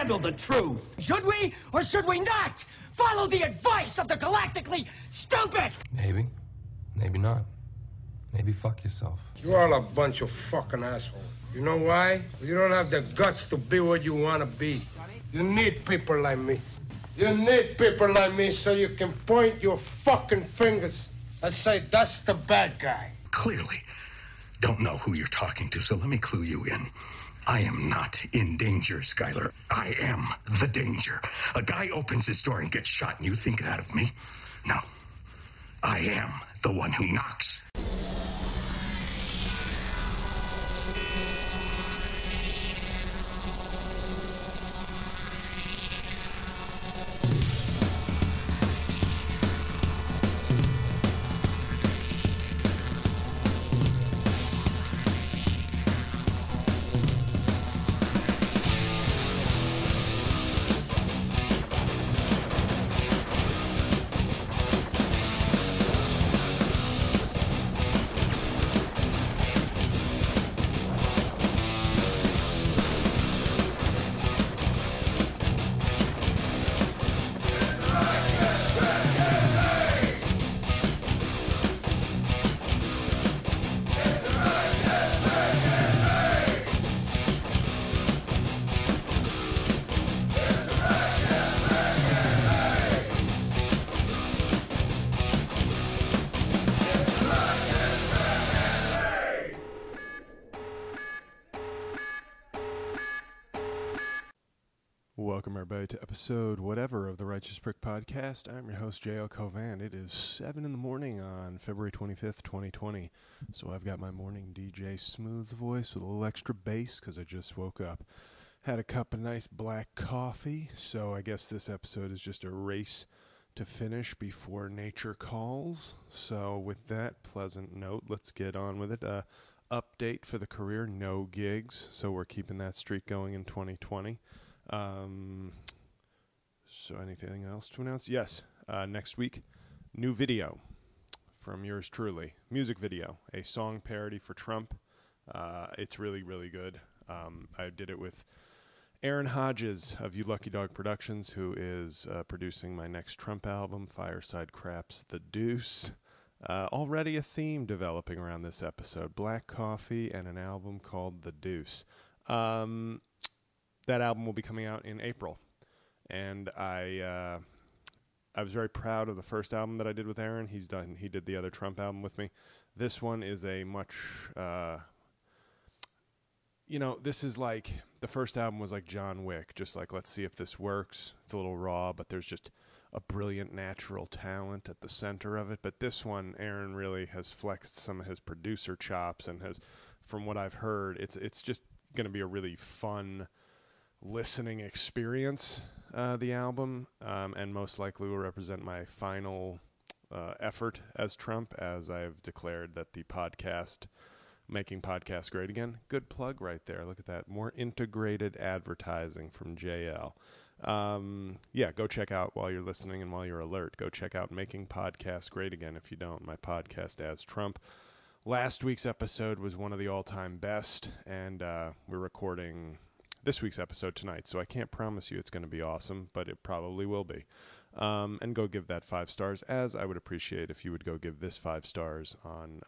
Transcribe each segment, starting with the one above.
handle the truth. Should we or should we not follow the advice of the galactically stupid? Maybe. Maybe not. Maybe fuck yourself. You're all a bunch of fucking assholes. You know why? You don't have the guts to be what you want to be. You need people like me. You need people like me so you can point your fucking fingers and say, that's the bad guy. Clearly don't know who you're talking to, so let me clue you in. I am not in danger, Skyler. I am the danger. A guy opens his door and gets shot, and you think that of me? No. I am the one who knocks. Welcome, everybody, to episode whatever of the Righteous Prick Podcast. I'm your host, J.L. Covan. It is 7 in the morning on February 25th, 2020. So I've got my morning DJ smooth voice with a little extra bass because I just woke up. Had a cup of nice black coffee, so I guess this episode is just a race to finish before nature calls. So with that pleasant note, let's get on with it. Update for the career, no gigs, so we're keeping that streak going in 2020. So anything else to announce? Yes, next week, new video from yours truly. Music video, a song parody for Trump. It's really, really good. I did it with Aaron Hodges of You Lucky Dog Productions, who is producing my next Trump album, Fireside Craps The Deuce. Already a theme developing around this episode, black coffee and an album called The Deuce. That album will be coming out in April, and I was very proud of the first album that I did with Aaron. He did the other Trump album with me. This one is a much, this is like, the first album was like John Wick, just like, let's see if this works. It's a little raw, but there's just a brilliant natural talent at the center of it. But this one, Aaron really has flexed some of his producer chops, and has, from what I've heard, it's just going to be a really fun listening experience, the album, and most likely will represent my final effort as Trump, as I've declared that the podcast, Making Podcasts Great Again, good plug right there. Look at that. More integrated advertising from JL. Go check out, while you're listening and while you're alert, go check out Making Podcasts Great Again if you don't, my podcast as Trump. Last week's episode was one of the all-time best, and we're recording this week's episode tonight, so I can't promise you it's going to be awesome, but it probably will be. And go give that 5 stars, as I would appreciate if you would go give this 5 stars on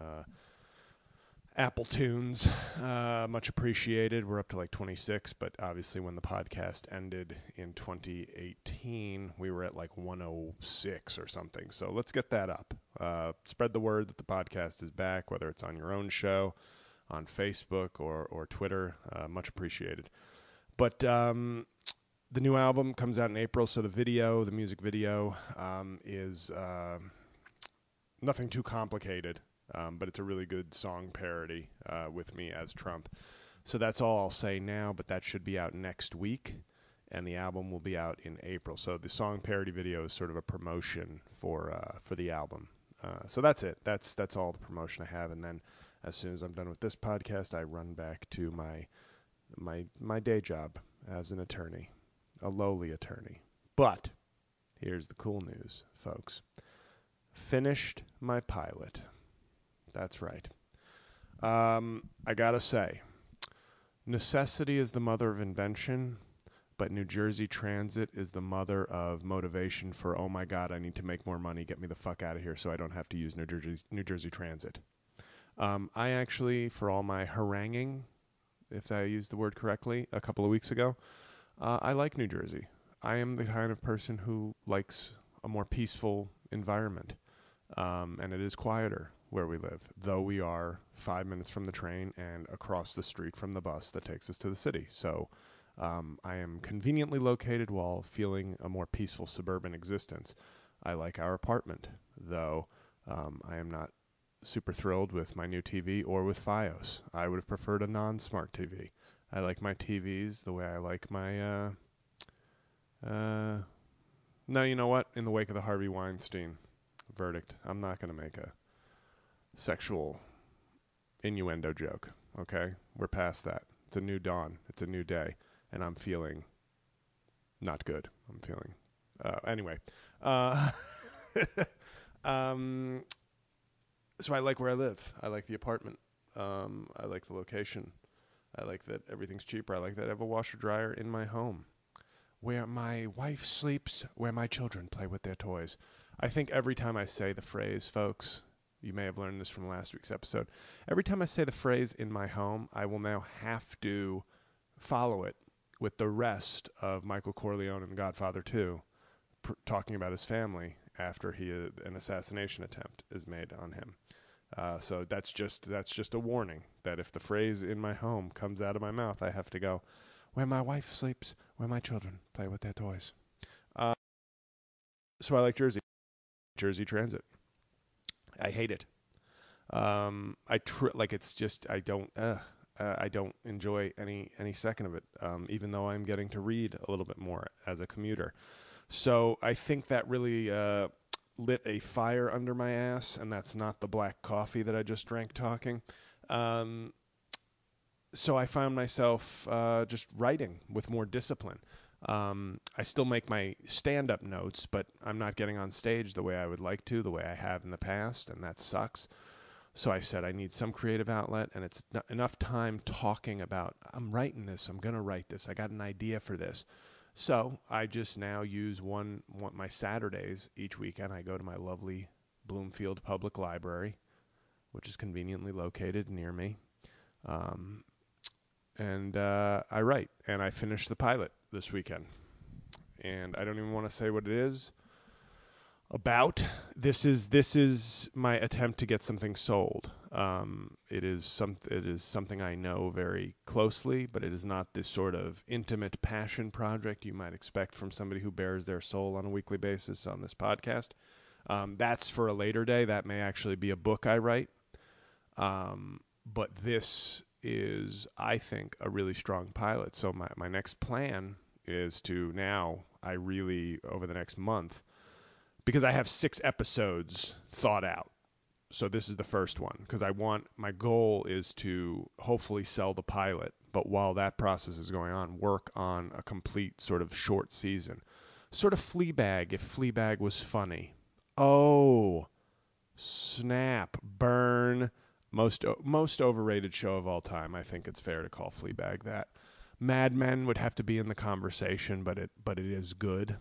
Apple Tunes. Much appreciated. We're up to like 26, but obviously when the podcast ended in 2018, we were at like 106 or something. So let's get that up. Spread the word that the podcast is back, whether it's on your own show, on Facebook, or Twitter. Much appreciated. But the new album comes out in April, so the music video, is nothing too complicated, but it's a really good song parody with me as Trump. So that's all I'll say now, but that should be out next week, and the album will be out in April. So the song parody video is sort of a promotion for the album. So that's it. That's all the promotion I have, and then as soon as I'm done with this podcast, I run back to my day job as an attorney, a lowly attorney. But here's the cool news, folks. Finished my pilot. That's right. I gotta say, necessity is the mother of invention, but New Jersey Transit is the mother of motivation for, oh my God, I need to make more money, get me the fuck out of here so I don't have to use New Jersey Transit. I actually, for all my haranguing, if I used the word correctly, a couple of weeks ago, I like New Jersey. I am the kind of person who likes a more peaceful environment, and it is quieter where we live, though we are 5 minutes from the train and across the street from the bus that takes us to the city. So I am conveniently located while feeling a more peaceful suburban existence. I like our apartment, though I am not super thrilled with my new TV or with Fios. I would have preferred a non-smart TV. I like my TVs the way I like my... No, you know what? In the wake of the Harvey Weinstein verdict, I'm not going to make a sexual innuendo joke, okay? We're past that. It's a new dawn. It's a new day. And I'm feeling not good. I'm feeling... anyway. So I like where I live. I like the apartment. I like the location. I like that everything's cheaper. I like that I have a washer dryer in my home where my wife sleeps, where my children play with their toys. I think every time I say the phrase, folks, you may have learned this from last week's episode, every time I say the phrase in my home, I will now have to follow it with the rest of Michael Corleone in Godfather 2 talking about his family after an assassination attempt is made on him. So that's just a warning that if the phrase in my home comes out of my mouth, I have to go, where my wife sleeps, where my children play with their toys. So I like Jersey Transit. I hate it. I don't enjoy any second of it, even though I'm getting to read a little bit more as a commuter. So I think that really lit a fire under my ass, and that's not the black coffee that I just drank talking. So I found myself just writing with more discipline. I still make my stand-up notes, but I'm not getting on stage the way I would like to, the way I have in the past, and that sucks. So I said I need some creative outlet, and it's not enough time talking about, I'm writing this, I'm going to write this, I got an idea for this. So I just now use my Saturdays each weekend. I go to my lovely Bloomfield Public Library, which is conveniently located near me. And I write, and I finished the pilot this weekend. And I don't even want to say what it is about. This is my attempt to get something sold. It is something I know very closely, but it is not this sort of intimate passion project you might expect from somebody who bears their soul on a weekly basis on this podcast. That's for a later day. That may actually be a book I write. But this is, I think, a really strong pilot. So my next plan is to now, over the next month, because I have 6 episodes thought out. So this is the first one, because my goal is to hopefully sell the pilot, but while that process is going on, work on a complete sort of short season. Sort of Fleabag, if Fleabag was funny. Oh, snap, burn. Most overrated show of all time. I think it's fair to call Fleabag that. Mad Men would have to be in the conversation, but it is good.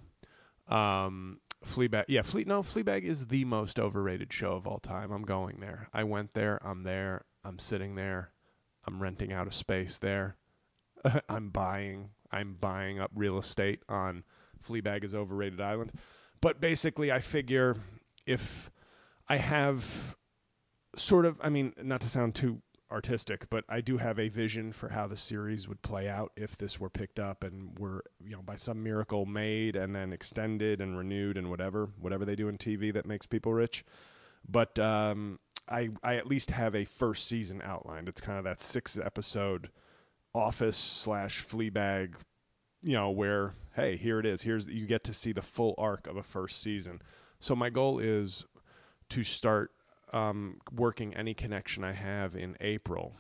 Fleabag, Fleabag is the most overrated show of all time. I'm going there. I went there. I'm there. I'm sitting there. I'm renting out a space there. I'm buying up real estate on Fleabag is Overrated Island. But basically, I figure if I have sort of, not to sound too artistic, but I do have a vision for how the series would play out if this were picked up and were, by some miracle made and then extended and renewed and whatever they do in TV that makes people rich. But I at least have a first season outlined. It's kind of that 6-episode Office / Fleabag, where, hey, here it is. You get to see the full arc of a first season. So my goal is to start working any connection I have in April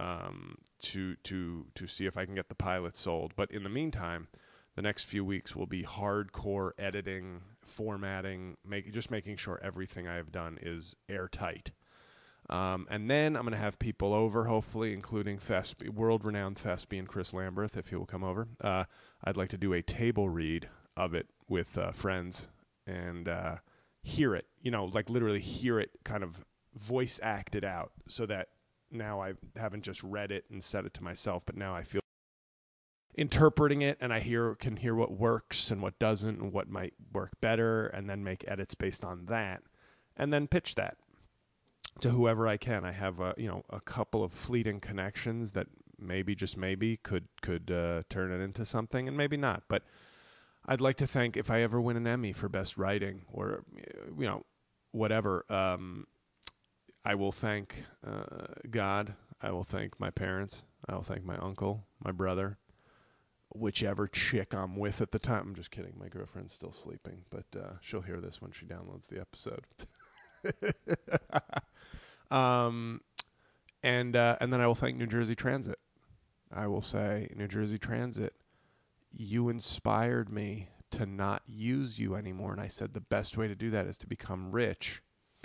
to see if I can get the pilot sold. But in the meantime, the next few weeks will be hardcore editing, formatting, just making sure everything I have done is airtight. And then I'm going to have people over, hopefully, including world-renowned thespian Chris Lamberth, if he will come over. I'd like to do a table read of it with friends and hear it, like literally hear it kind of voice acted out, so that now I haven't just read it and said it to myself, but now I feel interpreting it, and I can hear what works and what doesn't and what might work better, and then make edits based on that, and then pitch that to whoever I can. I have a couple of fleeting connections that maybe, just maybe, could turn it into something, and maybe not. But I'd like to thank, if I ever win an Emmy for best writing or whatever, I will thank God. I will thank my parents. I will thank my uncle, my brother, whichever chick I'm with at the time. I'm just kidding. My girlfriend's still sleeping, but she'll hear this when she downloads the episode. And then I will thank New Jersey Transit. I will say, New Jersey Transit, you inspired me to not use you anymore. And I said the best way to do that is to become rich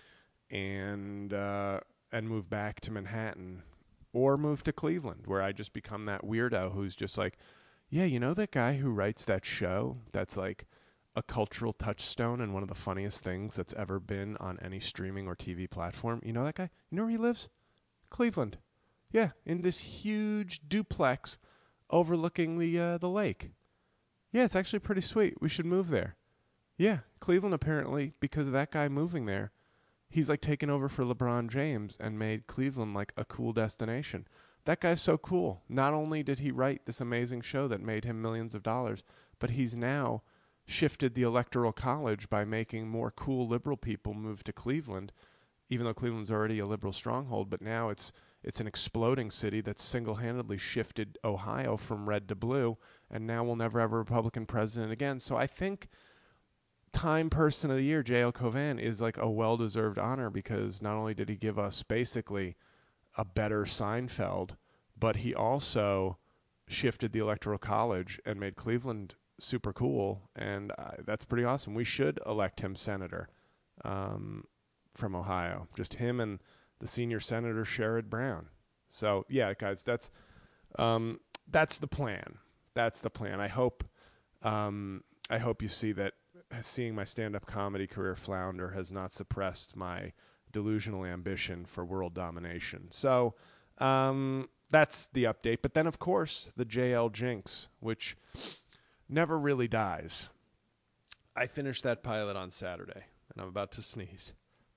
and move back to Manhattan, or move to Cleveland, where I just become that weirdo who's just like, yeah, that guy who writes that show that's like a cultural touchstone and one of the funniest things that's ever been on any streaming or TV platform. You know that guy? You know where he lives? Cleveland. Yeah, in this huge duplex overlooking the lake. Yeah, it's actually pretty sweet. We should move there. Yeah, Cleveland, apparently, because of that guy moving there, he's like taken over for LeBron James and made Cleveland like a cool destination. That guy's so cool. Not only did he write this amazing show that made him millions of dollars, but he's now shifted the Electoral College by making more cool liberal people move to Cleveland, even though Cleveland's already a liberal stronghold. But now it's an exploding city that's single-handedly shifted Ohio from red to blue, and now we'll never have a Republican president again. So I think Time Person of the Year, J.L. Cauvin, is like a well-deserved honor, because not only did he give us basically a better Seinfeld, but he also shifted the Electoral College and made Cleveland super cool, and that's pretty awesome. We should elect him senator from Ohio. Just him and the senior senator, Sherrod Brown. So, yeah, guys, that's the plan. That's the plan. I hope you see that seeing my stand-up comedy career flounder has not suppressed my delusional ambition for world domination. So that's the update. But then, of course, the JL Jinx, which never really dies. I finished that pilot on Saturday, and I'm about to sneeze.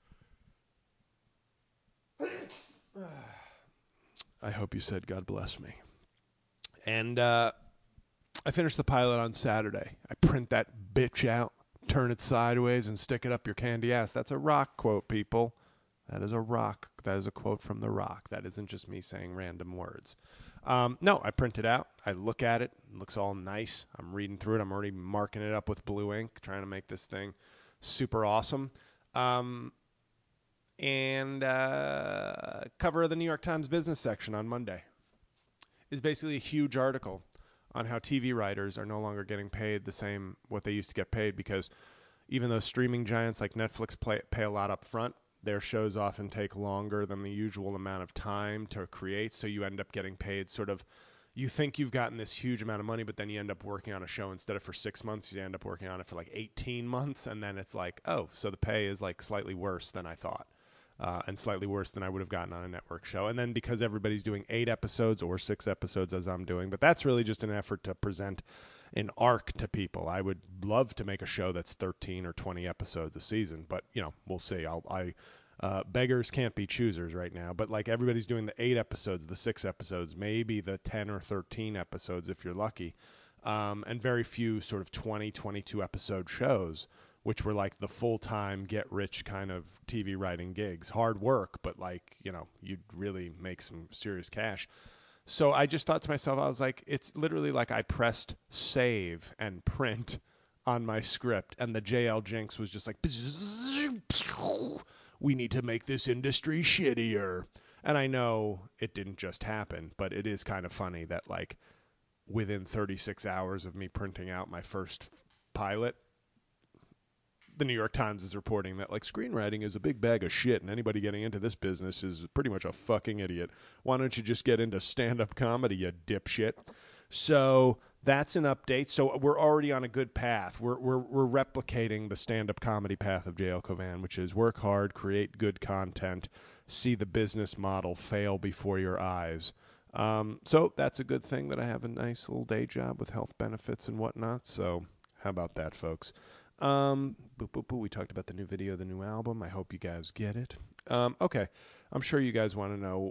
I hope you said God bless me. And I finished the pilot on Saturday. I print that bitch out, turn it sideways, and stick it up your candy ass. That's a Rock quote, people. That is a Rock. That is a quote from The Rock. That isn't just me saying random words. No, I print it out. I look at it. It looks all nice. I'm reading through it. I'm already marking it up with blue ink, trying to make this thing super awesome. And cover of the New York Times business section on Monday is basically a huge article on how TV writers are no longer getting paid the same what they used to get paid, because even though streaming giants like Netflix pay a lot up front, their shows often take longer than the usual amount of time to create, so you end up getting paid sort of, you think you've gotten this huge amount of money, but then you end up working on a show, instead of for 6 months, you end up working on it for like 18 months, and then it's like, oh, so the pay is like slightly worse than I thought, and slightly worse than I would have gotten on a network show. And then because everybody's doing 8 episodes or 6 episodes as I'm doing, but that's really just an effort to present an arc to people. I would love to make a show that's 13 or 20 episodes a season, but we'll see. Beggars can't be choosers right now, but like everybody's doing the 8 episodes, the 6 episodes, maybe the 10 or 13 episodes if you're lucky, and very few sort of 20, 22 episode shows, which were like the full-time get rich kind of TV writing gigs. Hard work, but like, you'd really make some serious cash. So I just thought to myself, I was like, it's literally like I pressed save and print on my script, and the JL Jinx was just like, we need to make this industry shittier. And I know it didn't just happen, but it is kind of funny that like within 36 hours of me printing out my first pilot, the New York Times is reporting that like screenwriting is a big bag of shit, and anybody getting into this business is pretty much a fucking idiot. Why don't you just get into stand-up comedy, you dipshit? So that's an update. So we're already on a good path. We're replicating the stand-up comedy path of J.L. Cavan, which is work hard, create good content, see the business model fail before your eyes. So that's a good thing that I have a nice little day job with health benefits and whatnot. So how about that, folks? We talked about the new video, the new album. I hope you guys get it. Okay. I'm sure you guys want to know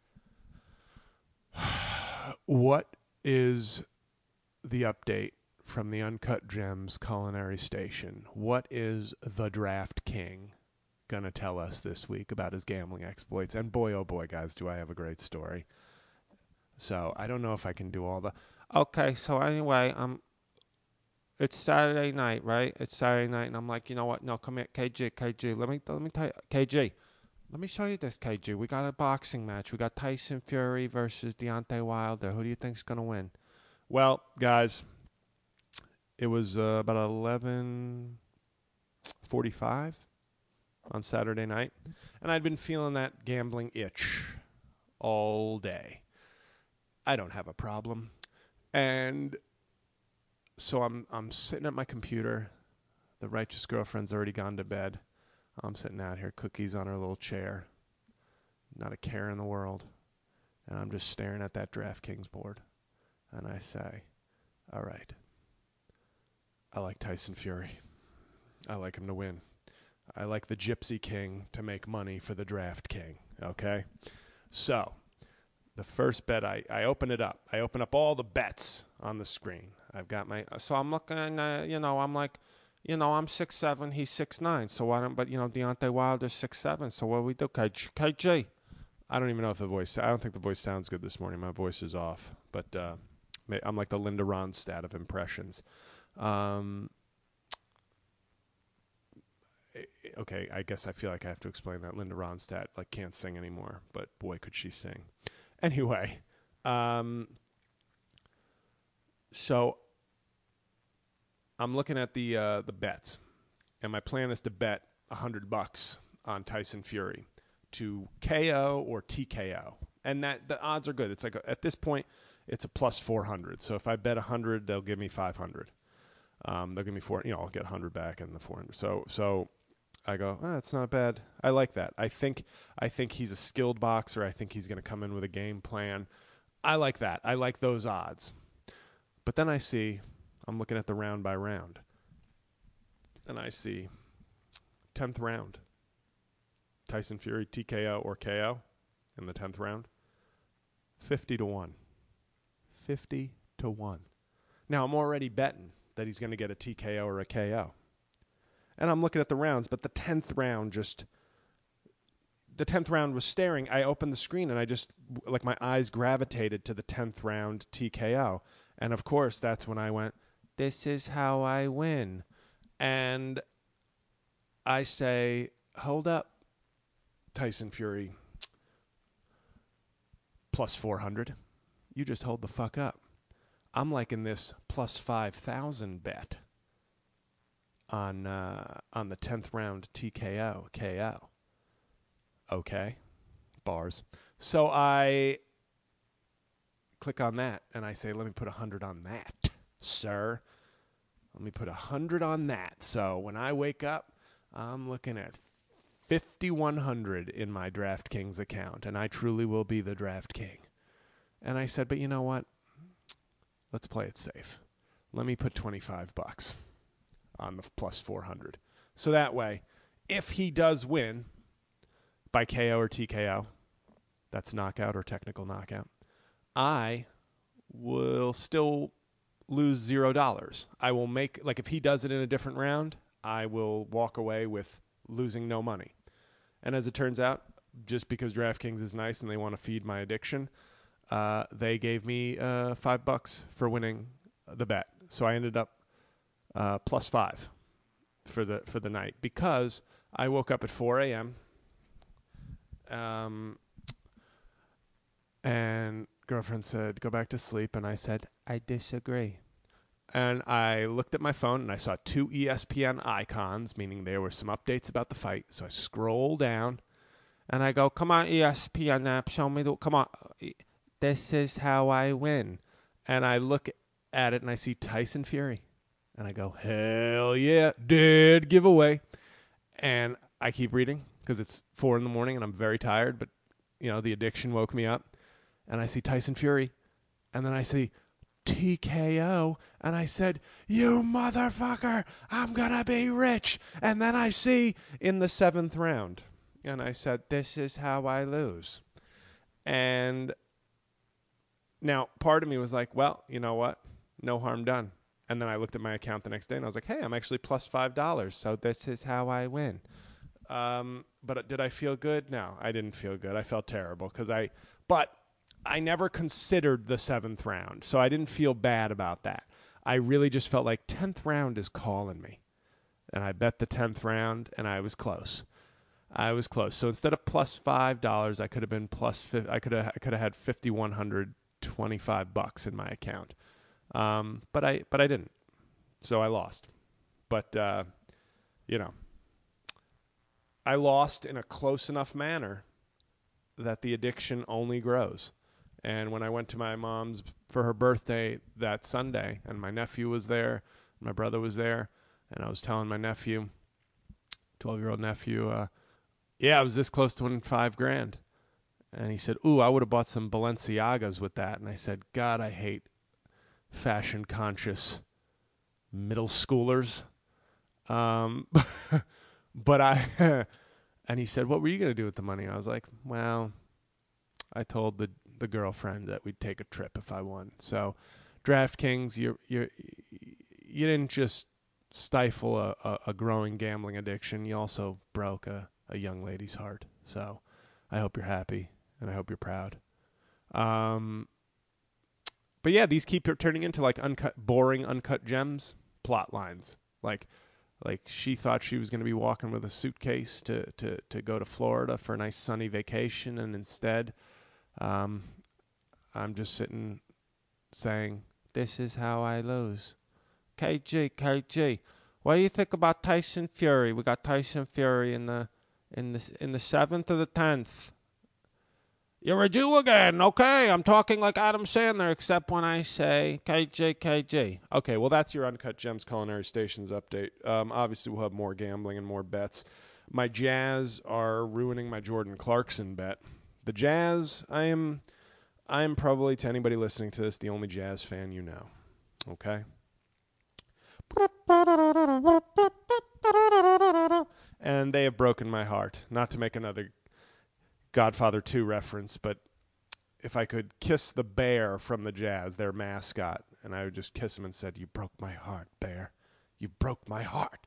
what is the update from the Uncut Gems Culinary Station. What is the Draft King gonna tell us this week about his gambling exploits? And boy, oh boy, guys, do I have a great story. So I don't know if I can do all the... Okay, so anyway, it's Saturday night, right? It's Saturday night, and I'm like, you know what? No, come here, KG. Let me tell you, KG. Let me show you this, KG. We got a boxing match. We got Tyson Fury versus Deontay Wilder. Who do you think's gonna win? Well, guys, it was about 11:45 on Saturday night, and I'd been feeling that gambling itch all day. I don't have a problem, and so I'm sitting at my computer. The righteous girlfriend's already gone to bed. I'm sitting out here, cookies on her little chair, not a care in the world, and I'm just staring at that DraftKings board, and I say, all right, I like Tyson Fury. I like him to win. I like the Gypsy King to make money for the Draft King, okay? So the first bet, I open it up. I open up all the bets on the screen. I've got my, so I'm looking, I'm like, I'm 6'7", he's 6'9", so why don't, but Deontay Wilder's 6'7", so what do we do? KG. I don't even know if I don't think the voice sounds good this morning. My voice is off, but I'm like the Linda Ronstadt of impressions. Okay, I guess I feel like I have to explain that Linda Ronstadt can't sing anymore, but boy, could she sing. Anyway, so I'm looking at the bets, and my plan is to bet $100 on Tyson Fury to KO or TKO, and that the odds are good. It's like at this point, it's a plus 400. So if I bet 100, they'll give me 500. They'll give me I'll get 100 back and the 400. So I go, that's not bad. I like that. I think he's a skilled boxer. I think he's going to come in with a game plan. I like that. I like those odds. But then I'm looking at the round by round, and I see 10th round, Tyson Fury TKO or KO in the 10th round, 50-1. 50-1. Now I'm already betting that he's going to get a TKO or a KO. And I'm looking at the rounds, but the 10th round was staring. I opened the screen and I just, my eyes gravitated to the 10th round TKO. And of course, that's when I went, this is how I win. And I say, hold up, Tyson Fury, plus 400. You just hold the fuck up. I'm liking this plus 5,000 bet on the 10th round TKO KO. Okay, bars. So I click on that and I say, let me put 100 on that, sir. Let me put 100 on that. So when I wake up, I'm looking at 5,100 in my DraftKings account, and I truly will be the Draft King. And I said, but you know what? Let's play it safe. Let me put $25 on the plus 400. So that way, if he does win by KO or TKO, that's knockout or technical knockout, I will still lose $0. I will make, if he does it in a different round, I will walk away with losing no money. And as it turns out, just because DraftKings is nice and they want to feed my addiction, they gave me $5 for winning the bet. So I ended up plus 5 for the night because I woke up at 4 a.m. And girlfriend said, go back to sleep. And I said, I disagree. And I looked at my phone and I saw 2 ESPN icons, meaning there were some updates about the fight. So I scroll down and I go, come on, ESPN app, show me come on. This is how I win. And I look at it and I see Tyson Fury. And I go, hell yeah, dead giveaway. And I keep reading because it's 4 a.m. and I'm very tired, but, the addiction woke me up. And I see Tyson Fury. And then I see TKO. And I said, you motherfucker, I'm going to be rich. And then I see in the 7th round. And I said, this is how I lose. And now part of me was like, well, you know what? No harm done. And then I looked at my account the next day and I was like, hey, I'm actually plus $5. So this is how I win. But did I feel good? No, I didn't feel good. I felt terrible but I never considered the 7th round. So I didn't feel bad about that. I really just felt like 10th round is calling me. And I bet the 10th round and I was close. So instead of plus $5, I could have been I could have had $5,125 in my account. But I didn't. So I lost. But I lost in a close enough manner that the addiction only grows. And when I went to my mom's for her birthday that Sunday, and my nephew was there, my brother was there, and I was telling my nephew, 12-year-old nephew, I was this close to winning $5,000. And he said, ooh, I would have bought some Balenciagas with that. And I said, God, I hate fashion-conscious middle schoolers. And he said, what were you going to do with the money? I was like, well, I told the girlfriend that we'd take a trip if I won. So DraftKings, you didn't just stifle a growing gambling addiction. You also broke a young lady's heart. So I hope you're happy and I hope you're proud. But yeah, these keep turning into like boring uncut gems plot lines. Like she thought she was going to be walking with a suitcase to go to Florida for a nice sunny vacation, and instead, I'm just sitting saying, "This is how I lose." KG, what do you think about Tyson Fury? We got Tyson Fury in the 7th or the 10th. You're a Jew again, okay? I'm talking like Adam Sandler, except when I say KG. Okay, well, that's your Uncut Gems Culinary Stations update. Obviously, we'll have more gambling and more bets. My Jazz are ruining my Jordan Clarkson bet. The Jazz, I am probably, to anybody listening to this, the only Jazz fan you know, okay? And they have broken my heart. Not to make another Godfather 2 reference, but if I could kiss the bear from the Jazz, their mascot, and I would just kiss him and said, you broke my heart, bear. You broke my heart.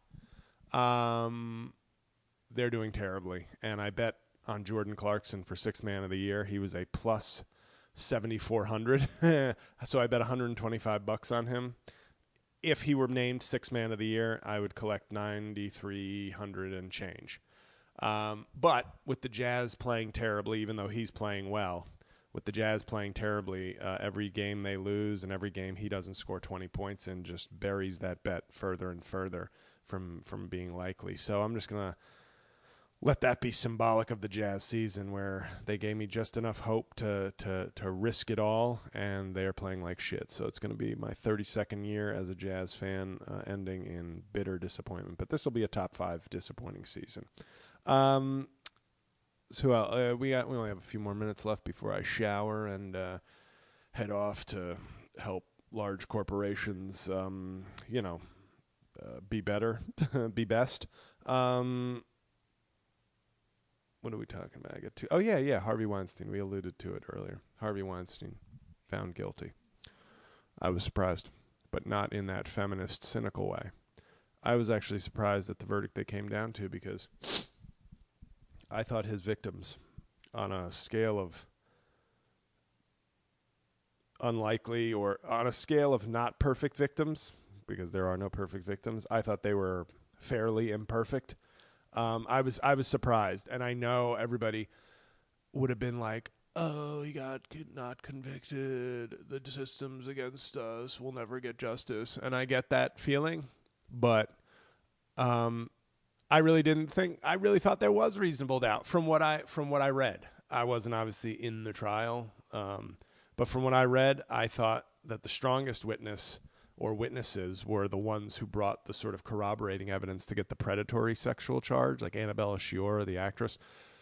They're doing terribly. And I bet on Jordan Clarkson for 6th man of the year. He was a plus 7,400. So I bet $125 on him. If he were named 6th man of the year, I would collect 9,300 and change. But with the Jazz playing terribly, even though he's playing well, with the Jazz playing terribly, every game they lose and every game he doesn't score 20 points in just buries that bet further and further from being likely. So I'm just going to let that be symbolic of the Jazz season, where they gave me just enough hope to risk it all, and they're playing like shit. So it's going to be my 32nd year as a Jazz fan, ending in bitter disappointment. But this will be a top 5 disappointing season. So we only have a few more minutes left before I shower and head off to help large corporations, be better, be best. What are we talking about? Harvey Weinstein. We alluded to it earlier. Harvey Weinstein found guilty. I was surprised, but not in that feminist, cynical way. I was actually surprised at the verdict they came down to, because I thought his victims, on a scale of unlikely or on a scale of not perfect victims, because there are no perfect victims, I thought they were fairly imperfect. I was surprised, and I know everybody would have been like, oh, he got not convicted, the system's against us, we'll never get justice. And I get that feeling, but I really thought there was reasonable doubt from what I read. I wasn't obviously in the trial, but from what I read, I thought that the strongest witness or witnesses were the ones who brought the sort of corroborating evidence to get the predatory sexual charge, like Annabella Sciorra, the actress.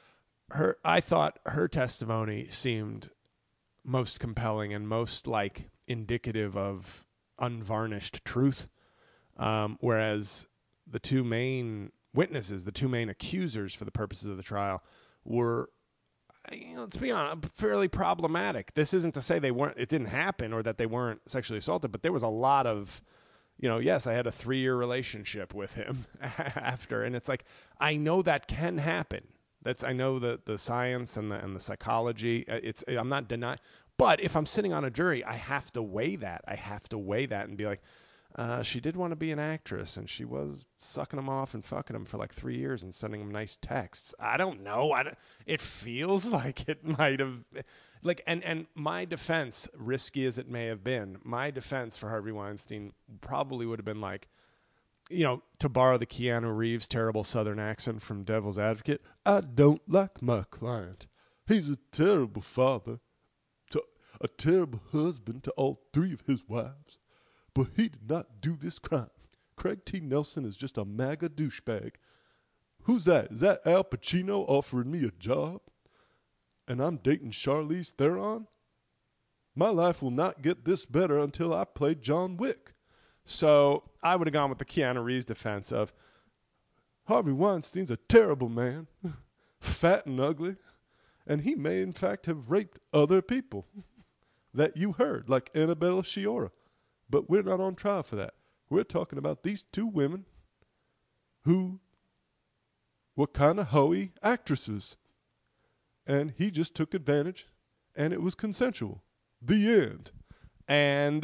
I thought her testimony seemed most compelling and most like indicative of unvarnished truth, whereas the two main witnesses, the two main accusers for the purposes of the trial, were, let's be honest, fairly problematic. This isn't to say it didn't happen or that they weren't sexually assaulted, but there was a lot of, yes, I had a 3-year relationship with him after, and it's like, I know that can happen. I know the science and the psychology. I'm not denying, but if I'm sitting on a jury, I have to weigh that. And be like, she did want to be an actress, and she was sucking him off and fucking him for like 3 years and sending him nice texts. I don't know. It feels like it might have, like, and my defense, risky as it may have been, my defense for Harvey Weinstein probably would have been like, to borrow the Keanu Reeves terrible Southern accent from Devil's Advocate, I don't like my client. He's a terrible father, a terrible husband to all 3 of his wives. But he did not do this crime. Craig T. Nelson is just a MAGA douchebag. Who's that? Is that Al Pacino offering me a job? And I'm dating Charlize Theron? My life will not get this better until I play John Wick. So I would have gone with the Keanu Reeves defense of Harvey Weinstein's a terrible man, fat and ugly, and he may in fact have raped other people that you heard, like Annabella Sciorra. But we're not on trial for that. We're talking about these 2 women who were kind of hoey actresses. And he just took advantage, and it was consensual. The end. And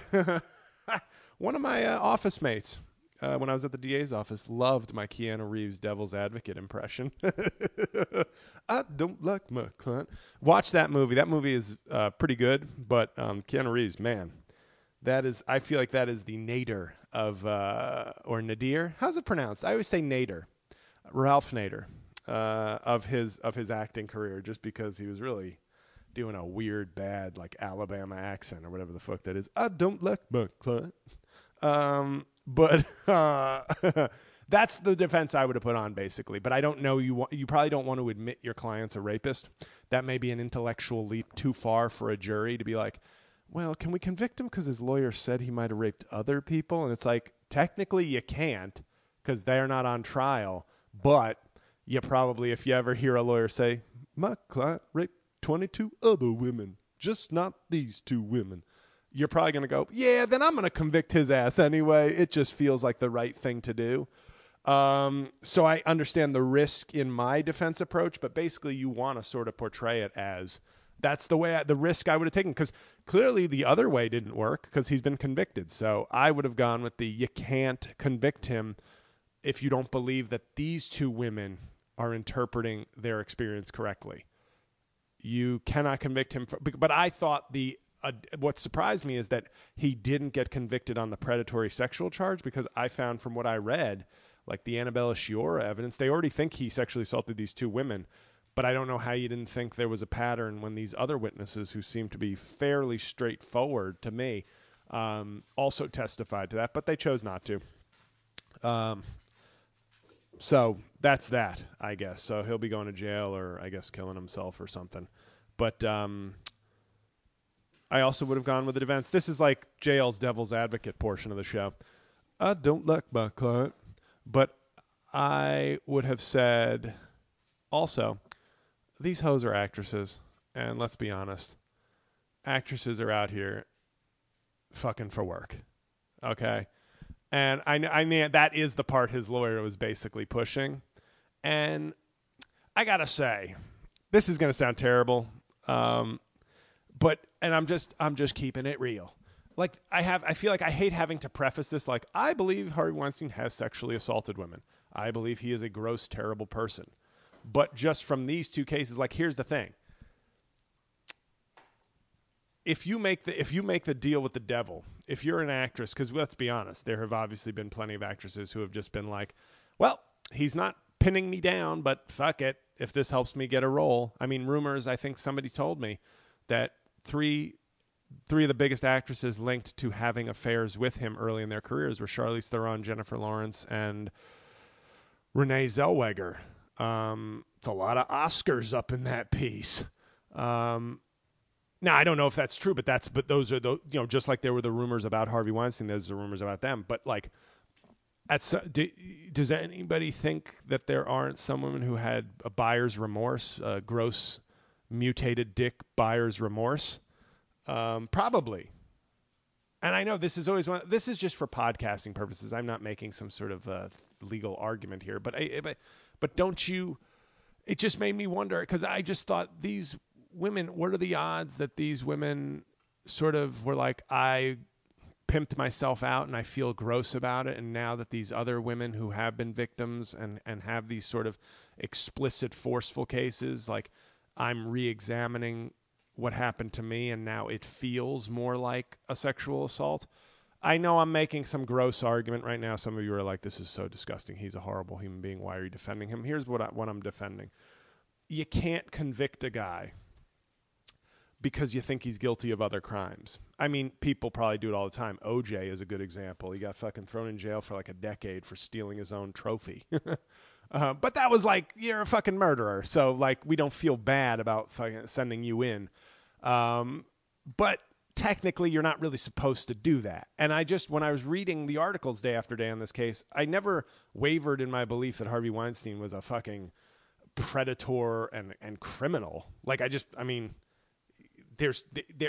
one of my office mates, when I was at the DA's office, loved my Keanu Reeves Devil's Advocate impression. I don't like my client. Watch that movie. That movie is pretty good, but Keanu Reeves, man. I feel like that is the Nader of, or Nadir. How's it pronounced? I always say Nader, Ralph Nader, of his acting career, just because he was really doing a weird, bad, like Alabama accent or whatever the fuck that is. I don't like my client. But that's the defense I would have put on, basically. But I don't know, you probably don't want to admit your client's a rapist. That may be an intellectual leap too far for a jury to be like, well, can we convict him because his lawyer said he might have raped other people? And it's like, technically you can't because they're not on trial. But you probably, if you ever hear a lawyer say, my client raped 22 other women, just not these 2 women, you're probably going to go, yeah, then I'm going to convict his ass anyway. It just feels like the right thing to do. So I understand the risk in my defense approach, but basically you want to sort of portray it as that's the risk I would have taken, because clearly the other way didn't work because he's been convicted. So I would have gone with you can't convict him if you don't believe that these 2 women are interpreting their experience correctly. You cannot convict him. But I thought what surprised me is that he didn't get convicted on the predatory sexual charge, because I found from what I read, like the Annabella Sciorra evidence, they already think he sexually assaulted these 2 women. But I don't know how you didn't think there was a pattern when these other witnesses, who seemed to be fairly straightforward to me, also testified to that, but they chose not to. So that's that, I guess. So he'll be going to jail, or I guess killing himself or something. But I also would have gone with the defense. This is like JL's Devil's Advocate portion of the show. I don't like my client, but I would have said also, these hoes are actresses, and let's be honest, actresses are out here fucking for work, okay? And I mean, that is the part his lawyer was basically pushing. And I gotta say, this is gonna sound terrible, but I'm just keeping it real. Like I feel like I hate having to preface this like, I believe Harvey Weinstein has sexually assaulted women. I believe he is a gross, terrible person. But just from these 2 cases, like, here's the thing. if you make the deal with the devil, if you're an actress, because let's be honest, there have obviously been plenty of actresses who have just been like, well, he's not pinning me down, but fuck it, if this helps me get a role. I mean, rumors, I think somebody told me that three of the biggest actresses linked to having affairs with him early in their careers were Charlize Theron, Jennifer Lawrence, and Renee Zellweger. It's a lot of Oscars up in that piece. Now, I don't know if that's true, but those are the, just like there were the rumors about Harvey Weinstein, there's the rumors about them. But like, does anybody think that there aren't some women who had a buyer's remorse, a gross mutated dick buyer's remorse? Probably. And I know this is just for podcasting purposes. I'm not making some sort of legal argument here, but don't you? It just made me wonder, because I just thought, these women, what are the odds that these women sort of were like, I pimped myself out and I feel gross about it, and now that these other women who have been victims and have these sort of explicit, forceful cases, like, I'm re-examining what happened to me and now it feels more like a sexual assault. I know I'm making some gross argument right now. Some of you are like, this is so disgusting. He's a horrible human being. Why are you defending him? Here's what I'm defending. You can't convict a guy because you think he's guilty of other crimes. I mean, people probably do it all the time. OJ is a good example. He got fucking thrown in jail for like a decade for stealing his own trophy. But that was like, you're a fucking murderer. So like, we don't feel bad about fucking sending you in. But technically you're not really supposed to do that. And when I was reading the articles day after day on this case, I never wavered in my belief that Harvey Weinstein was a fucking predator and criminal. Like, there's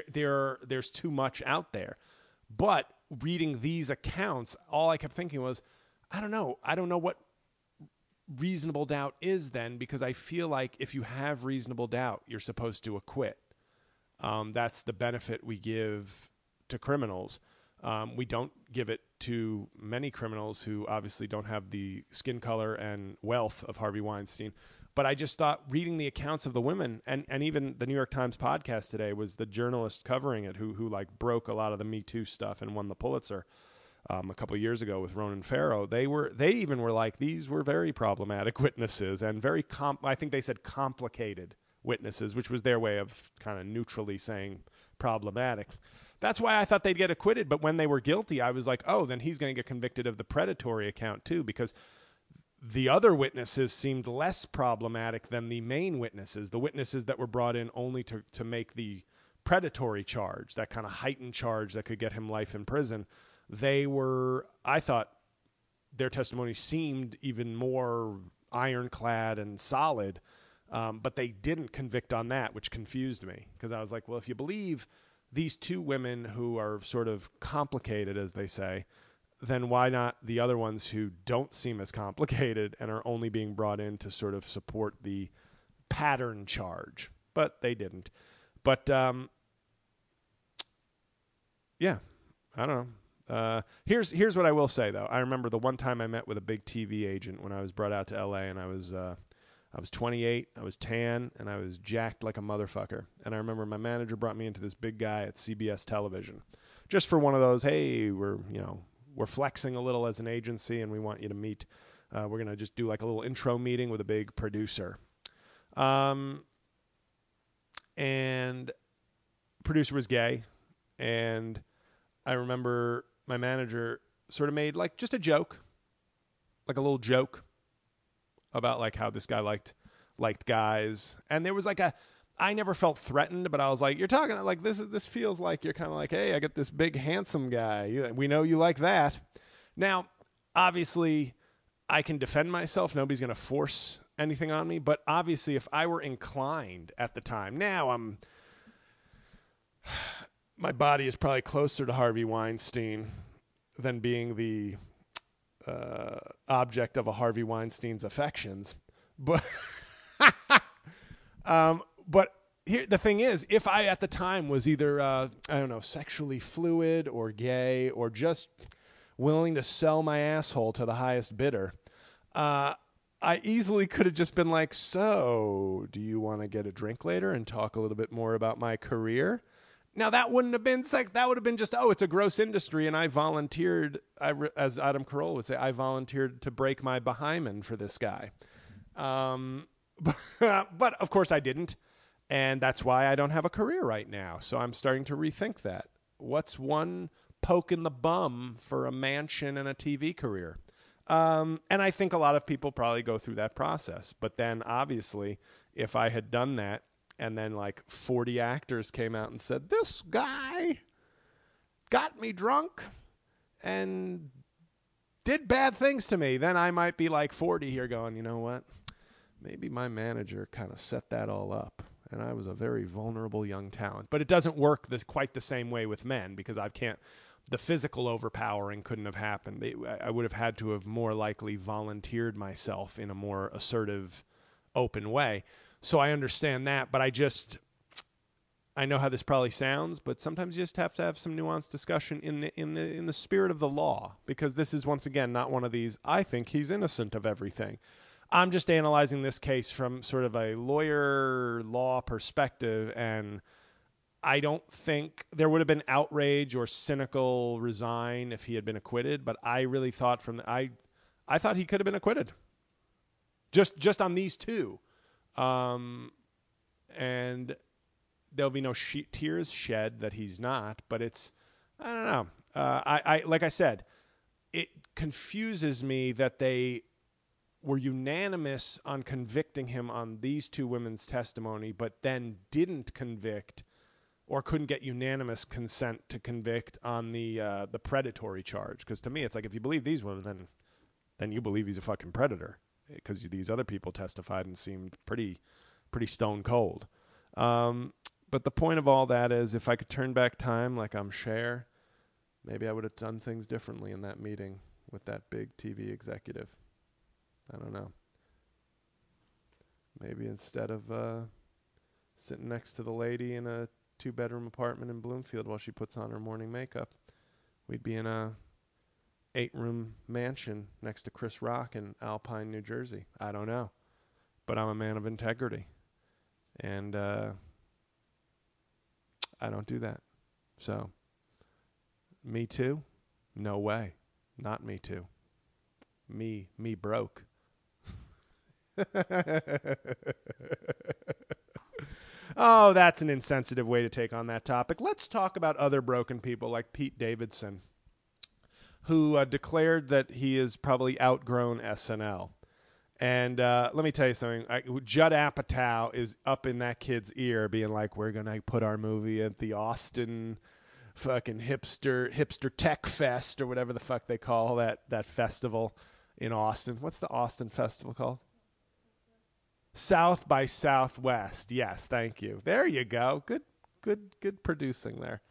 too much out there. But reading these accounts, all I kept thinking was, I don't know what reasonable doubt is then, because I feel like if you have reasonable doubt, you're supposed to acquit. That's the benefit we give to criminals. We don't give it to many criminals who obviously don't have the skin color and wealth of Harvey Weinstein. But I just thought, reading the accounts of the women, and even the New York Times podcast today was the journalist covering it who like broke a lot of the Me Too stuff and won the Pulitzer a couple of years ago with Ronan Farrow. They even were like, these were very problematic witnesses and very I think they said complicated witnesses, which was their way of kind of neutrally saying problematic. That's why I thought they'd get acquitted. But when they were guilty, I was like, oh, then he's going to get convicted of the predatory account too, because the other witnesses seemed less problematic than the main witnesses, the witnesses that were brought in only to make the predatory charge, that kind of heightened charge that could get him life in prison. I thought their testimony seemed even more ironclad and solid, but they didn't convict on that, which confused me, because I was like, well, if you believe these two women who are sort of complicated, as they say, then why not the other ones who don't seem as complicated and are only being brought in to sort of support the pattern charge? But they didn't. But, yeah, I don't know. Here's what I will say, though. I remember the one time I met with a big TV agent when I was brought out to LA, and I was 28, I was tan, and I was jacked like a motherfucker. And I remember my manager brought me into this big guy at CBS Television, just for one of those, hey, we're flexing a little as an agency, and we want you to meet. We're going to just do like a little intro meeting with a big producer. And producer was gay, and I remember my manager sort of made like just a joke, like a little joke about like how this guy liked guys. And there was like I never felt threatened, but I was like, you're talking like this feels like you're kind of like, hey, I got this big handsome guy. We know you like that. Now, obviously, I can defend myself. Nobody's going to force anything on me. But obviously, if I were inclined at the time, now my body is probably closer to Harvey Weinstein than being the object of a Harvey Weinstein's affections. But but here the thing is, if I at the time was either I don't know, sexually fluid or gay or just willing to sell my asshole to the highest bidder, I easily could have just been like, so do you want to get a drink later and talk a little bit more about my career? Now, that wouldn't have been sex. That would have been just, oh, it's a gross industry, and I volunteered, as Adam Carolla would say, I volunteered to break my behymen for this guy. But, of course, I didn't, and that's why I don't have a career right now. So I'm starting to rethink that. What's one poke in the bum for a mansion and a TV career? And I think a lot of people probably go through that process. But then, obviously, if I had done that, and then like 40 actors came out and said, this guy got me drunk and did bad things to me, then I might be like 40 here going, you know what? Maybe my manager kind of set that all up. And I was a very vulnerable young talent. But it doesn't work quite the same way with men, because the physical overpowering couldn't have happened. I would have had to have more likely volunteered myself in a more assertive, open way. So I understand that, but I know how this probably sounds, but sometimes you just have to have some nuanced discussion in the spirit of the law, because this is, once again, not one of these, I think he's innocent of everything. I'm just analyzing this case from sort of a lawyer law perspective, and I don't think there would have been outrage or cynical resign if he had been acquitted, but I really thought I thought he could have been acquitted. Just on these two. And there'll be no tears shed that he's not, but I don't know. I like I said, it confuses me that they were unanimous on convicting him on these two women's testimony, but then didn't convict or couldn't get unanimous consent to convict on the predatory charge. Because to me, it's like, if you believe these women, then you believe he's a fucking predator, because these other people testified and seemed pretty stone cold. But the point of all that is, if I could turn back time like I'm Cher, maybe I would have done things differently in that meeting with that big TV executive. I don't know. Maybe instead of sitting next to the lady in a 2-bedroom apartment in Bloomfield while she puts on her morning makeup, we'd be in a 8-room mansion next to Chris Rock in Alpine, New Jersey. I don't know. But I'm a man of integrity. And I don't do that. So, Me Too? No way. Not Me Too. Me broke. Oh, that's an insensitive way to take on that topic. Let's talk about other broken people like Pete Davidson, who declared that he has probably outgrown SNL. And let me tell you something. Judd Apatow is up in that kid's ear being like, we're going to put our movie at the Austin fucking hipster tech fest, or whatever the fuck they call that festival in Austin. What's the Austin festival called? South by Southwest. Yes, thank you. There you go. Good producing there.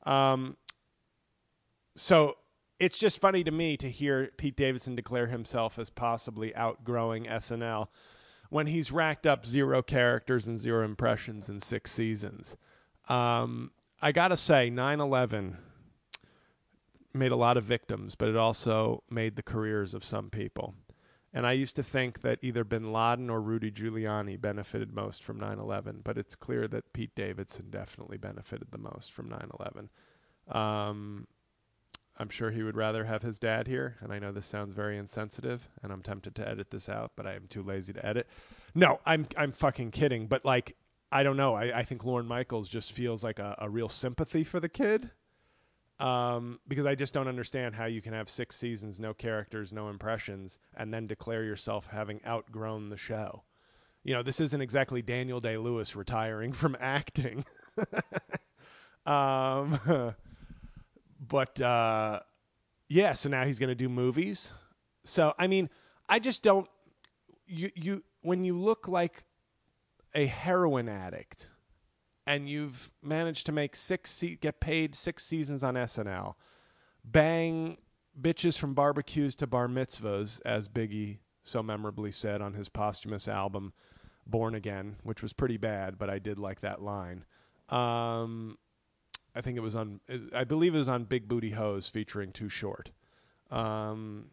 So it's just funny to me to hear Pete Davidson declare himself as possibly outgrowing SNL when he's racked up 0 characters and 0 impressions in 6 seasons. I gotta say, 9/11 made a lot of victims, but it also made the careers of some people. And I used to think that either bin Laden or Rudy Giuliani benefited most from 9/11, but it's clear that Pete Davidson definitely benefited the most from 9/11. I'm sure he would rather have his dad here, and I know this sounds very insensitive, and I'm tempted to edit this out, but I am too lazy to edit. No, I'm fucking kidding, but like, I don't know. I think Lorne Michaels just feels like a real sympathy for the kid. Because I just don't understand how you can have 6 seasons, no characters, no impressions, and then declare yourself having outgrown the show. You know, this isn't exactly Daniel Day-Lewis retiring from acting. But yeah, so now he's going to do movies. So, I mean, I just don't, when you look like a heroin addict, and you've managed to make get paid 6 seasons on SNL, bang bitches from barbecues to bar mitzvahs, as Biggie so memorably said on his posthumous album, Born Again, which was pretty bad, but I did like that line. I believe it was on Big Booty Hose featuring Too Short. And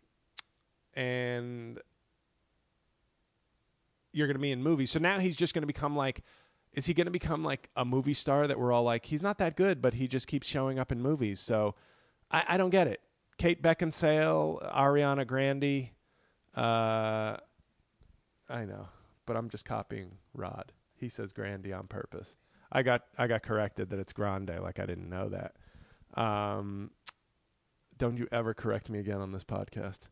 you're going to be in movies. So now he's just going to become like is he going to become like a movie star that we're all like, he's not that good, but he just keeps showing up in movies? So I don't get it. Kate Beckinsale, Ariana Grande. I know, but I'm just copying Rod. He says Grande on purpose. I got corrected that it's Grande, like I didn't know that. Don't you ever correct me again on this podcast.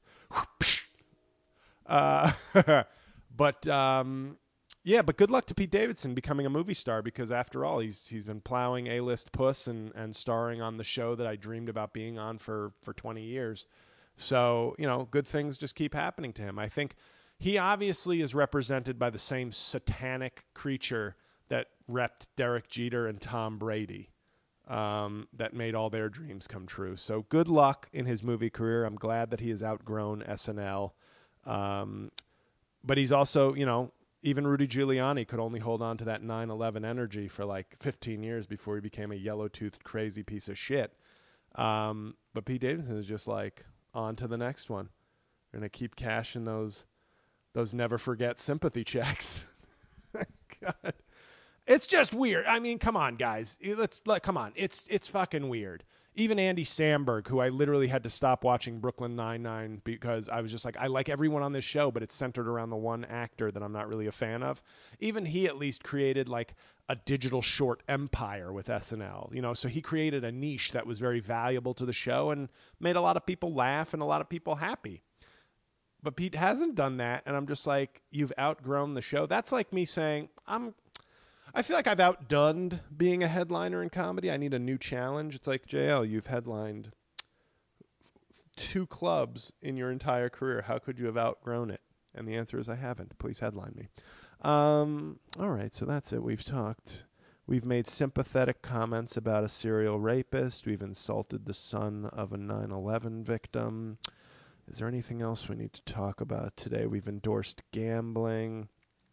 But good luck to Pete Davidson becoming a movie star, because after all, he's been plowing A-list puss and starring on the show that I dreamed about being on for 20 years. So, good things just keep happening to him. I think he obviously is represented by the same satanic creature that repped Derek Jeter and Tom Brady, that made all their dreams come true. So good luck in his movie career. I'm glad that he has outgrown SNL. But he's also, even Rudy Giuliani could only hold on to that 9/11 energy for like 15 years before he became a yellow-toothed crazy piece of shit. But Pete Davidson is just like, on to the next one. We're going to keep cashing those never forget sympathy checks. God. It's just weird. I mean, come on, guys. Come on. It's fucking weird. Even Andy Samberg, who I literally had to stop watching Brooklyn Nine-Nine because I was just like, I like everyone on this show, but it's centered around the one actor that I'm not really a fan of. Even he at least created like a digital short empire with SNL, so he created a niche that was very valuable to the show and made a lot of people laugh and a lot of people happy. But Pete hasn't done that, and I'm just like, you've outgrown the show. That's like me saying, I feel like I've outdone being a headliner in comedy. I need a new challenge. It's like, JL, you've headlined 2 clubs in your entire career. How could you have outgrown it? And the answer is I haven't. Please headline me. All right, so that's it. We've talked. We've made sympathetic comments about a serial rapist. We've insulted the son of a 9/11 victim. Is there anything else we need to talk about today? We've endorsed gambling.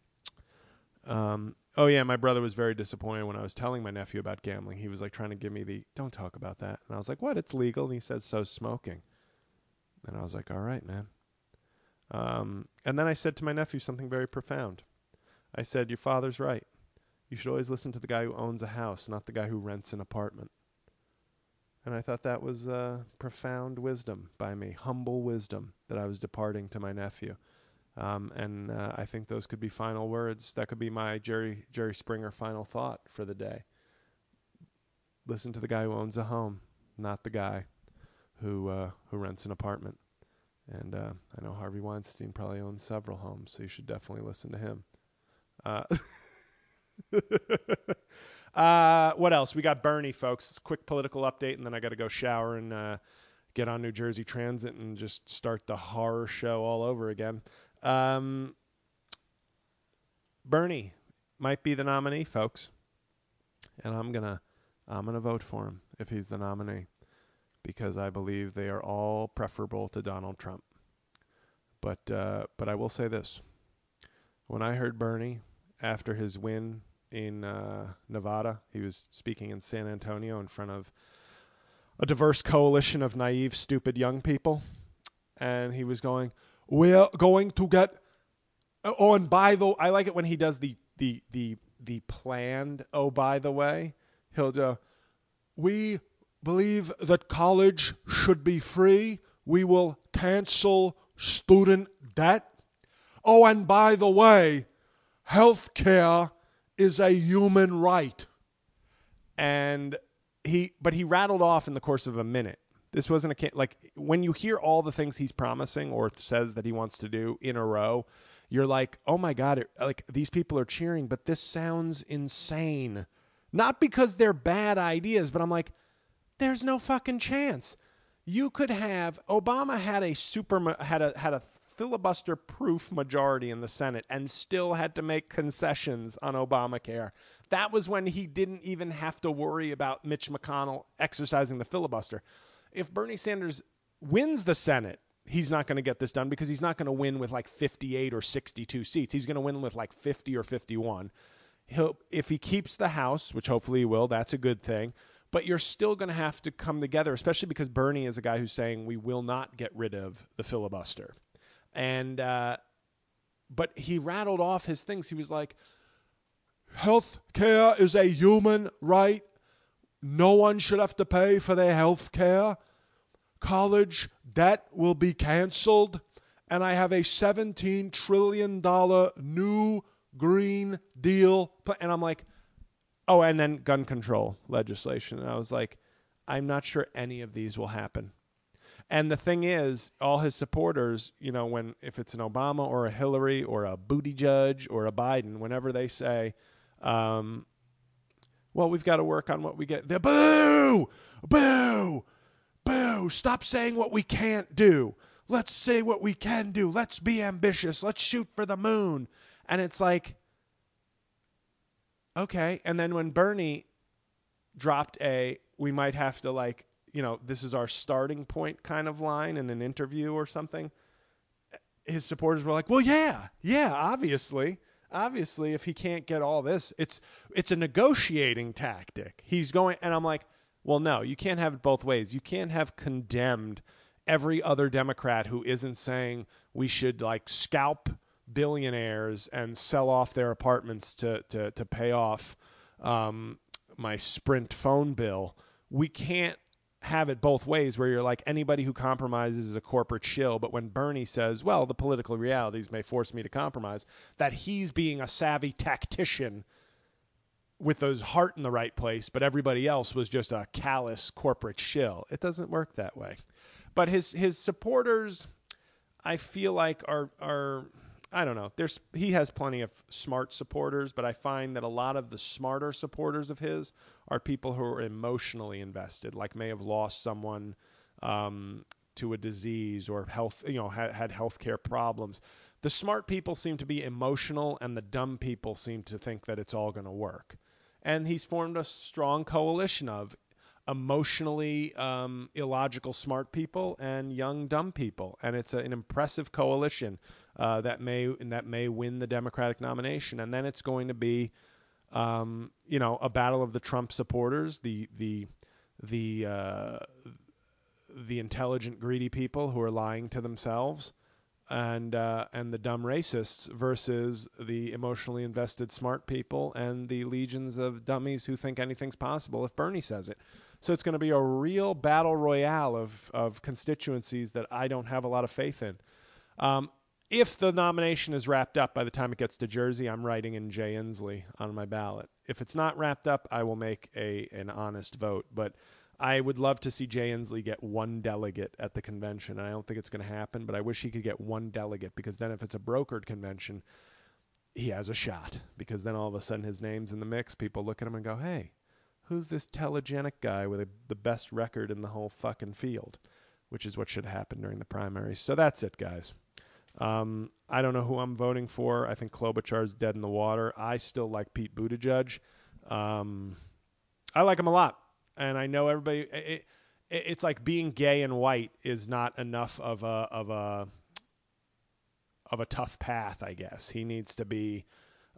Oh, yeah, my brother was very disappointed when I was telling my nephew about gambling. He was like trying to give me don't talk about that. And I was like, what? It's legal. And he said, so smoking. And I was like, all right, man. And then I said to my nephew something very profound. I said, your father's right. You should always listen to the guy who owns a house, not the guy who rents an apartment. And I thought that was profound wisdom by me, humble wisdom that I was departing to my nephew. And I think those could be final words. That could be my Jerry Springer final thought for the day. Listen to the guy who owns a home, not the guy who rents an apartment. And I know Harvey Weinstein probably owns several homes, so you should definitely listen to him. What else? We got Bernie, folks. It's a quick political update, and then I got to go shower and get on New Jersey Transit and just start the horror show all over again. Bernie might be the nominee, folks, and I'm gonna vote for him if he's the nominee, because I believe they are all preferable to Donald Trump. But I will say this: when I heard Bernie after his win in Nevada, he was speaking in San Antonio in front of a diverse coalition of naive, stupid young people, and he was going, we're going to get. Oh, and I like it when he does the planned. Oh, by the way, he'll do. We believe that college should be free. We will cancel student debt. Oh, and by the way, health care is a human right. And he rattled off in the course of a minute. This wasn't like when you hear all the things he's promising or says that he wants to do in a row, you're like, oh my God, like these people are cheering, but this sounds insane. Not because they're bad ideas, but I'm like, there's no fucking chance. You could have Obama had a filibuster-proof majority in the Senate and still had to make concessions on Obamacare. That was when he didn't even have to worry about Mitch McConnell exercising the filibuster. If Bernie Sanders wins the Senate, he's not going to get this done because he's not going to win with like 58 or 62 seats. He's going to win with like 50 or 51. If he keeps the House, which hopefully he will, that's a good thing. But you're still going to have to come together, especially because Bernie is a guy who's saying we will not get rid of the filibuster. And but he rattled off his things. He was like, health care is a human right. No one should have to pay for their health care. College debt will be canceled. And I have a $17 trillion new Green Deal. And I'm like, oh, and then gun control legislation. And I was like, I'm not sure any of these will happen. And the thing is, all his supporters, if it's an Obama or a Hillary or a Buttigieg or a Biden, whenever they say, well, we've got to work on what we get. They're boo, boo, boo. Stop saying what we can't do. Let's say what we can do. Let's be ambitious. Let's shoot for the moon. And it's like, okay. And then when Bernie dropped we might have to this is our starting point kind of line in an interview or something, his supporters were like, well, yeah, obviously, if he can't get all this, it's a negotiating tactic. He's going, and I'm like, well, no, you can't have it both ways. You can't have condemned every other Democrat who isn't saying we should scalp billionaires and sell off their apartments to pay off my Sprint phone bill. We can't have it both ways where you're like, anybody who compromises is a corporate shill. But when Bernie says, well, the political realities may force me to compromise, that he's being a savvy tactician with his heart in the right place, but everybody else was just a callous corporate shill. It doesn't work that way. But his supporters, I feel like are I don't know. He has plenty of smart supporters, but I find that a lot of the smarter supporters of his are people who are emotionally invested, like may have lost someone to a disease or health, had healthcare problems. The smart people seem to be emotional, and the dumb people seem to think that it's all going to work. And he's formed a strong coalition of emotionally illogical smart people and young dumb people, and it's an impressive coalition that may win the Democratic nomination. And then it's going to be a battle of the Trump supporters, the intelligent greedy people who are lying to themselves, and the dumb racists versus the emotionally invested smart people and the legions of dummies who think anything's possible if Bernie says it. So it's going to be a real battle royale of constituencies that I don't have a lot of faith in. If the nomination is wrapped up by the time it gets to Jersey, I'm writing in Jay Inslee on my ballot. If it's not wrapped up, I will make an honest vote. But I would love to see Jay Inslee get one delegate at the convention. I don't think it's going to happen, but I wish he could get one delegate, because then if it's a brokered convention, he has a shot. Because then all of a sudden his name's in the mix. People look at him and go, hey, who's this telegenic guy with the best record in the whole fucking field? Which is what should happen during the primaries. So that's it, guys. I don't know who I'm voting for. I think Klobuchar's dead in the water. I still like Pete Buttigieg. I like him a lot. And I know everybody. It's like being gay and white is not enough of a tough path, I guess. He needs to be,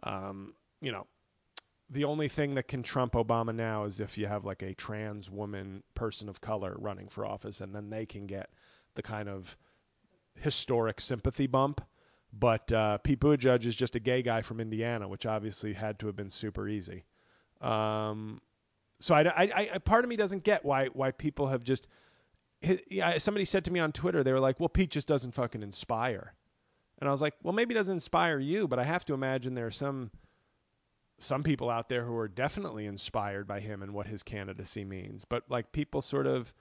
the only thing that can trump Obama now is if you have like a trans woman, person of color running for office, and then they can get the kind of historic sympathy bump. But Pete Buttigieg is just a gay guy from Indiana, which obviously had to have been super easy. So I part of me doesn't get why people have just. Somebody said to me on Twitter, they were like, "Well, Pete just doesn't fucking inspire," and I was like, "Well, maybe he doesn't inspire you, but I have to imagine there are some people out there who are definitely inspired by him and what his candidacy means. But like people sort of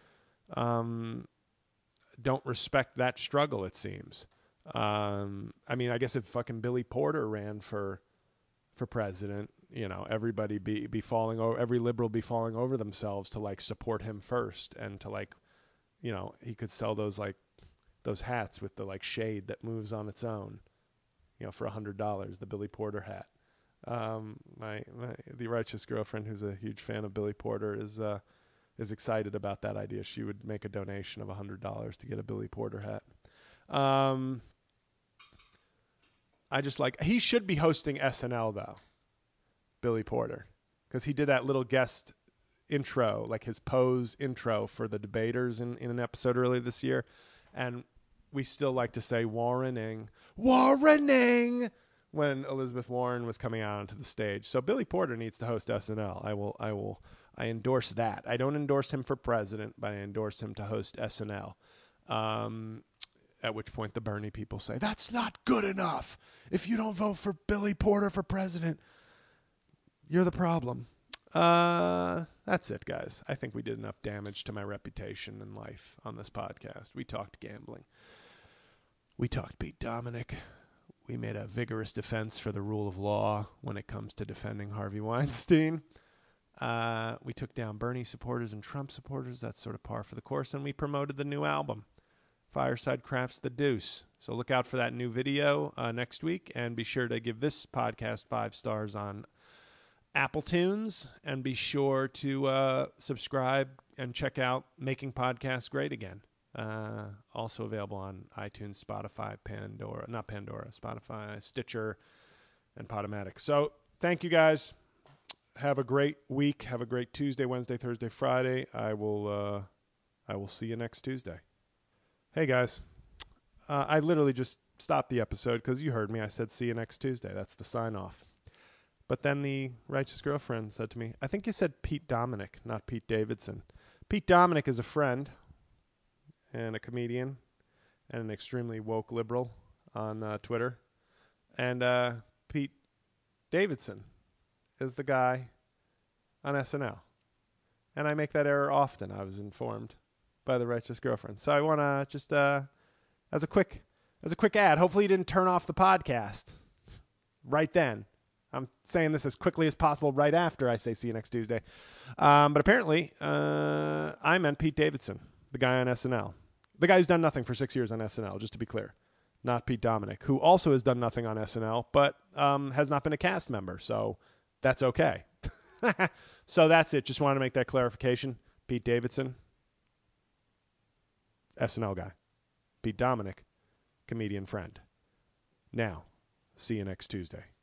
don't respect that struggle. It seems. I mean, I guess if fucking Billy Porter ran for president, everybody be falling over, every liberal be falling over themselves to like support him first, and to like, he could sell those hats with the like shade that moves on its own, for $100, the Billy Porter hat. The righteous girlfriend, who's a huge fan of Billy Porter, is excited about that idea. She would make a donation of $100 to get a Billy Porter hat. I just like, he should be hosting SNL though, Billy Porter, because he did that little guest intro, like his pose intro for the debaters in an episode earlier this year. And we still like to say warrening when Elizabeth Warren was coming out onto the stage. So Billy Porter needs to host SNL. I endorse that. I don't endorse him for president, but I endorse him to host SNL. At which point the Bernie people say, that's not good enough. If you don't vote for Billy Porter for president, you're the problem. That's it, guys. I think we did enough damage to my reputation in life on this podcast. We talked gambling. We talked Pete Dominic. We made a vigorous defense for the rule of law when it comes to defending Harvey Weinstein. We took down Bernie supporters and Trump supporters. That's sort of par for the course. And we promoted the new album, Fireside Crafts The Deuce. So look out for that new video next week. And be sure to give this podcast 5 stars on Apple Tunes. And be sure to subscribe and check out Making Podcasts Great Again. Also available on iTunes, Spotify, Spotify, Stitcher, and Podomatic. So thank you guys. Have a great week. Have a great Tuesday, Wednesday, Thursday, Friday. I will see you next Tuesday. Hey guys, I literally just stopped the episode because you heard me. I said see you next Tuesday. That's the sign off. But then the righteous girlfriend said to me, I think you said Pete Dominic, not Pete Davidson. Pete Dominic is a friend and a comedian and an extremely woke liberal on Twitter. And Pete Davidson is the guy on SNL. And I make that error often, I was informed by the righteous girlfriend. So I want to just, as a quick ad, hopefully you didn't turn off the podcast right then. I'm saying this as quickly as possible right after I say see you next Tuesday. But apparently, I meant Pete Davidson, the guy on SNL. The guy who's done nothing for 6 years on SNL, just to be clear. Not Pete Dominic, who also has done nothing on SNL, but has not been a cast member. So that's okay. So that's it. Just wanted to make that clarification. Pete Davidson, SNL guy. Pete Dominic, comedian friend. Now, see you next Tuesday.